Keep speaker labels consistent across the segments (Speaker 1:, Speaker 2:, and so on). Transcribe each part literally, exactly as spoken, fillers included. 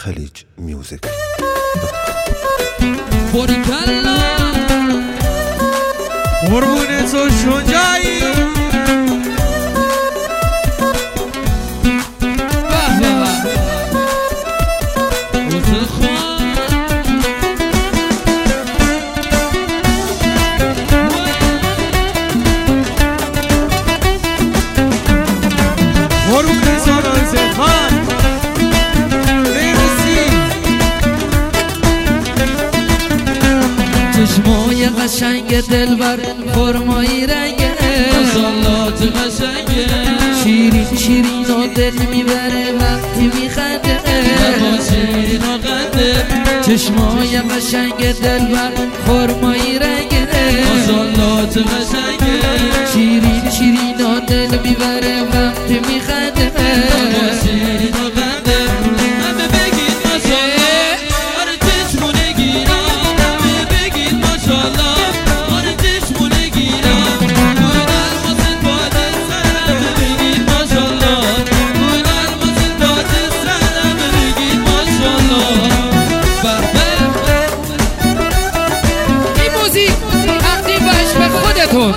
Speaker 1: خلیج میوزیک.
Speaker 2: باریکلا قربون تو شجاعی
Speaker 3: چشمای قشنگ دلبر فرمایی رنگه
Speaker 2: مسلات قشنگه
Speaker 3: شیرین شیرین و دل میبره وقتی میخنده
Speaker 2: با شیرین و قنده
Speaker 3: چشمای قشنگ دلبر فرمایی رنگه
Speaker 2: مسلات قشنگه
Speaker 3: شیرین شیرین و دل میبره وقتی میخنده
Speaker 2: با شیرین و قنده همه بگید ماشاءالله آره چشمونه گیرم همه بگید ماشاءالله آره چشمونه گیرم گویدن واسه باد سرم بگید ماشاءالله گویدن واسه باد سرم بگید ماشاءالله
Speaker 3: این موزیک تقدیم باش به خودتون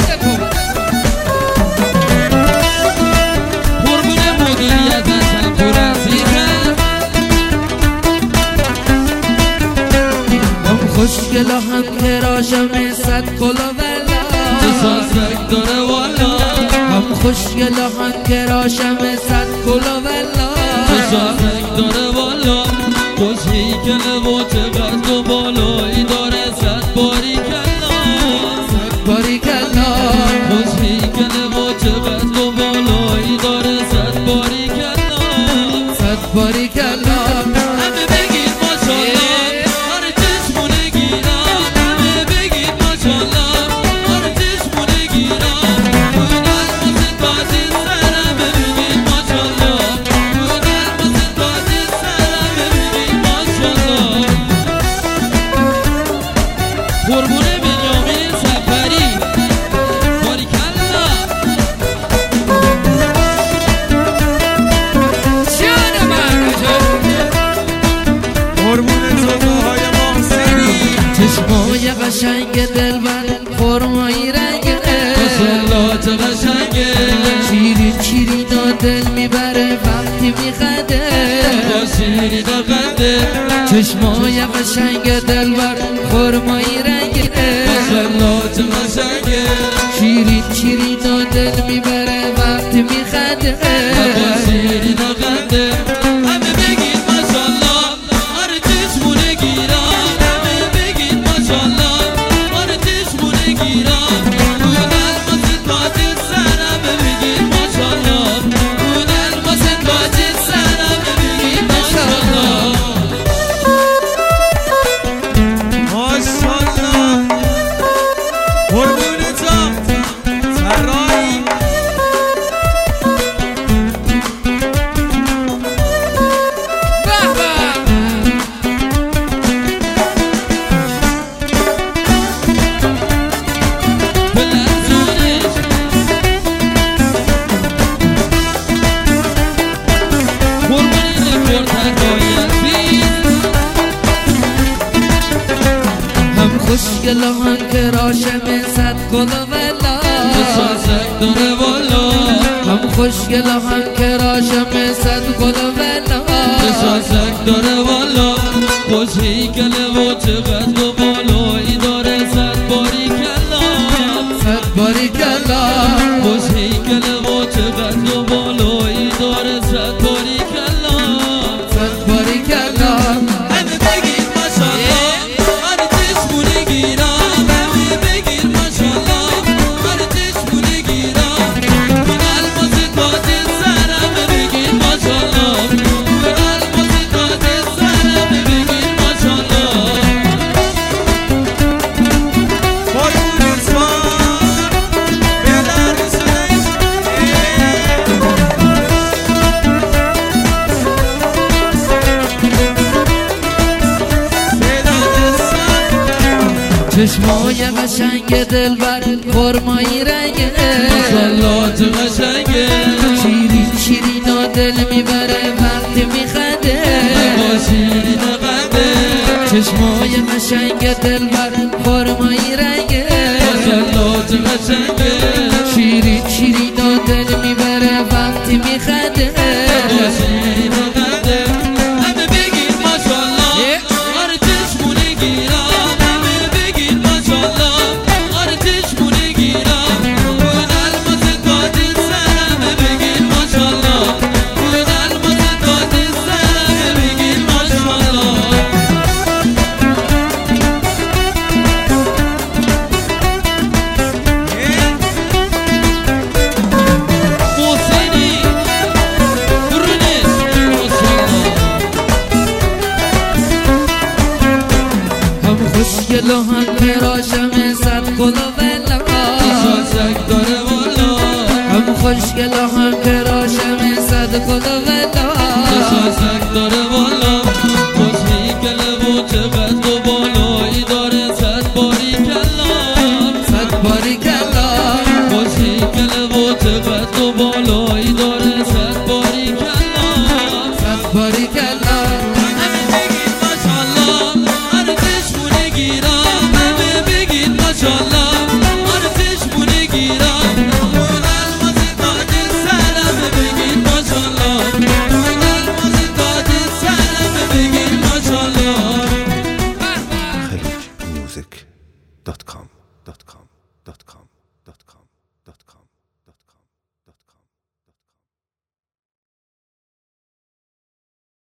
Speaker 3: خوشگل هم کراشم صد کلا بلا
Speaker 2: سازک داره والا
Speaker 3: هم خوشگل هم کراشم صد کلا بلا
Speaker 2: سازک داره والا خوشی کله و چقدر و بالایی داره صد باری کلا
Speaker 3: صد باری کلا
Speaker 2: خوشی کله و چقدر و بالایی داره صد باری کلا
Speaker 3: صد باری کلا
Speaker 2: همه بگید ماشاءالله آره چشمونه گیرم همه بگید ماشاءالله آره چشمونه گیرم گویدن واسه تاج سرم بگید ماشاءالله گویدن واسه تاج سرم بگید ماشاءالله قربونه بنیامین سفری باریکلا
Speaker 3: جان من
Speaker 2: قربونه زلفهای محسنی
Speaker 3: چشمای قشنگ دلبر فرمایی رنگه
Speaker 2: مسلات قشنگه
Speaker 3: شیرین شیرین و دل میبره وقتی میخنده
Speaker 2: با شیرین و قنده
Speaker 3: چشمای قشنگ دلبر فرمایی رنگه
Speaker 2: مسلات قشنگه
Speaker 3: شیرین شیرین و دل میبره وقتی میخنده
Speaker 2: با شیرین و قنده همه بگید ماشاءالله آره چشمونه گیرم همه بگید ماشاءالله آره چشمونه گیرم گویدن واسه تاج سرم بگید ماشاءالله گویدن واسه تاج سرم بگید ماشاءالله ماشاءالله قربونتم سرایی
Speaker 3: خوشگل هم کراشم صد کلا بلا
Speaker 2: سازک داره والا
Speaker 3: هم خوشگل هم کراشم صد کلا بلا
Speaker 2: سازک داره والا خوشی کله و چقدر و بالایی داره صد باری کلا
Speaker 3: صد باری کلا
Speaker 2: خوشی کله و چقدر و بالایی داره صد باری کلا
Speaker 3: صد باری کلا
Speaker 2: همه بگید ماشاءالله آره چشمونه گیرم همه بگید ماشاءالله آره چشمونه گیرم این الماس تاج سرم بگید ماشاءالله این الماس تاج سرم بگید ماشاءالله قربون اسوان بیادر رسولش
Speaker 3: چشمای قشنگ دلبر فرمایی رنگه
Speaker 2: مسلات قشنگه
Speaker 3: شیرین شیرین و دل میبره وقتی میخنده
Speaker 2: با شیرین
Speaker 3: چشمای قشنگ دلبر فرمایی رنگه
Speaker 2: ماشالله چه قشنگه
Speaker 3: شیرین شیرین و دل میبره وقتی میخنده
Speaker 2: شیرین و خنده همه بگید ماشالله آره چشمونه گیرم همه بگید ماشالله آره چشمونه گیرم اون الماس تاج سر همه بگید ماشالله اون الماس تاج سر همه بگید ماشالله
Speaker 3: خوشگل و هم پراشم صد کلا ولا
Speaker 2: شاشک داره والا
Speaker 3: هم خوشگل و هم پراشم صد کلا ولا
Speaker 2: شاشک داره والا خوشگله و چقدر و بالایی داره صد باری کلا
Speaker 3: صد باری کلا
Speaker 2: خوشگله و چقدر و بالایی داره صد باری کلا
Speaker 3: صد باری کلا
Speaker 1: music dot com dot com dot com